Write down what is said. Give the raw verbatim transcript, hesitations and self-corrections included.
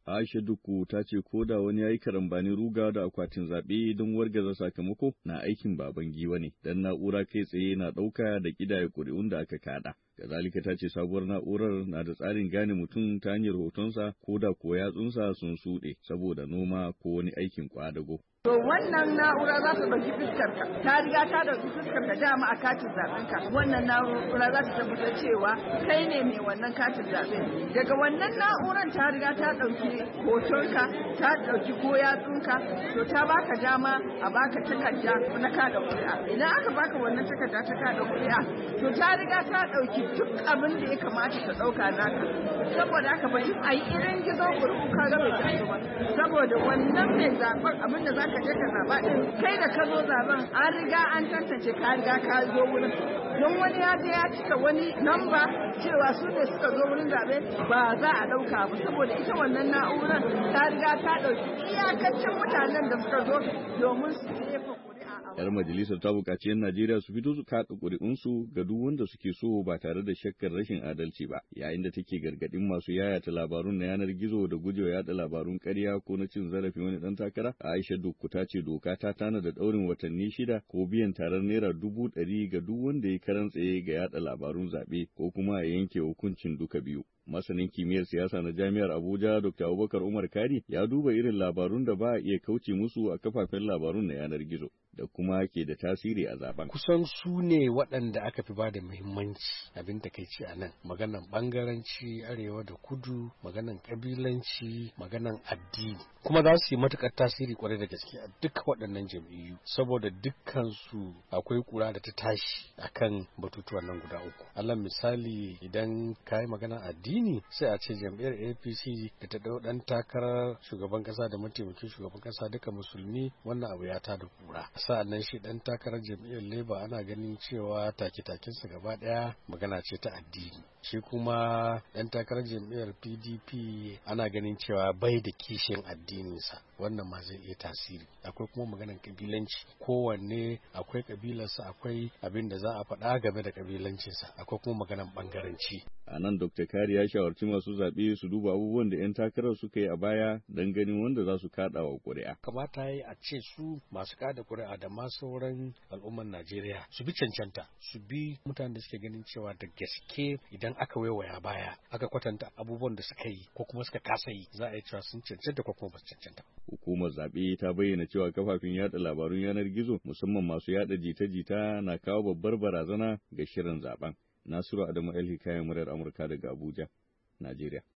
Aisha Dukku ta ce ko da wani ya yi karambani ruga da akwatin zaɓe don wargaza sakamako na aikin baban giwa ne, dan na'ura kai tsaye na ɗauka da ƙidaya ƙuri'un da aka kaɗa. Kazalika ta ce sabuwar na'urar na da tsarin gane mutum ta hanyar hotonsa ko da ko yatsunsa sun suɗe saboda noma ko wani aikin ƙwadago. To wannan na'ura za ta ɗauki fuskar ka, ta riga ta ɗauki fuskar ka dama a katin zaɓen ka. Wannan na'ura za ta tabbatar cewa kai ne mai wannan katin zaɓen. Daga wannan na'uran ta riga ta ɗauki hoton ka, ta ɗauki ko yatsun ka, to ta baka dama a baka takarda na kada ƙuri'a. Idan aka baka wannan takarda ta kada ƙuri'a, to ta riga ta ɗauki duk abin da ya kamata ta ɗauka naka. Saboda haka ba a yi irin gizo ƙuri'u ka ga bai taso ba. Saboda wannan mai zaɓen abin da za ka je ka zaɓa ɗin kai da ka zo zaɓen an riga an tantance ka riga ka zo wurin don wani ya je ya cika wani namba cewa su ne suka zo wurin zaɓe ba za a ɗauka ba saboda ita wannan na'urar ta riga ta ɗauki iyakacin mutanen da suka zo domin su jefa ƙuri'a. Yar majalisar ta buƙaci 'yan Najeriya su fito su kaɗa ƙuri'unsu ga duk wanda suke so ba tare da shakkar rashin adalci ba, yayin da take gargaɗin masu yayata labarun na yanar gizo da gujewa yaɗa labarun ƙarya ko na cin zarafin wani ɗan takara. Aisha Dukku ta ce doka ta tana da ɗaurin watanni shida ko biyan tarar naira dubu ɗari ga duk wanda ya karan tsaye ga yaɗa labarun zaɓe ko kuma ya yanke hukuncin duka biyu. Masanin kimiyyar siyasa na Jami'ar Abuja Dokta Abubakar Umar Kari ya duba irin labarun da ba a iya kauce musu a kafafen labarun na yanar gizo da kuma ke da tasiri a zaben. Kusan su ne waɗanda aka fi ba da muhimmanci abin da kai ce a nan. Maganan ɓangaranci arewa da kudu, maganan ƙabilanci, maganan addini. Kuma za su yi matuƙar tasiri kwarai da gaske a duka waɗannan jam'iyyu saboda dukkansu akwai ƙura da ta tashi akan batutuwan nan guda uku. Allah misali idan ka yi magana addini sai a ce jam'iyyar A P C da ta ɗau ɗan takarar shugaban ƙasa da mataimakin shugaban ƙasa duka musulmi wannan abu ya tada ƙura. Sa'annan shi ɗan takarar jam'iyyar Labour ana ganin cewa take-takensa gaba ɗaya magana ce ta addini. Shi kuma ɗan takarar jam'iyyar P D P ana ganin cewa bai da kishin addininsa wannan ma zai iya tasiri. Akwai kuma maganar kabilanci, kowanne akwai kabilarsa, akwai abin da za a faɗa game da kabilancinsa, akwai kuma maganar ɓangaranci. A nan Dokta Kari ya shawarci masu zaɓe su duba abubuwan da 'yan takarar suka yi a baya don ganin wanda za su kaɗa wa ƙuri'a. Kamata ya yi a ce su masu kaɗa ƙuri'a da ma sauran al'ummar Najeriya su bi cancanta, su bi mutanen da suke ganin cewa da gaske idan aka waiwaya baya aka kwatanta abubuwan da suka yi ko kuma suka kasa yi za a yi cewa sun cancanta ko kuma ba su cancanta. Hukumar zaɓe ta bayyana cewa kafafen yaɗa labarun yanar gizo musamman masu yaɗa jita-jita na kawo babbar barazana ga shirin zaɓen. Nasiru Adamu El Hikaya, muryar Amurka daga Abuja, Najeriya.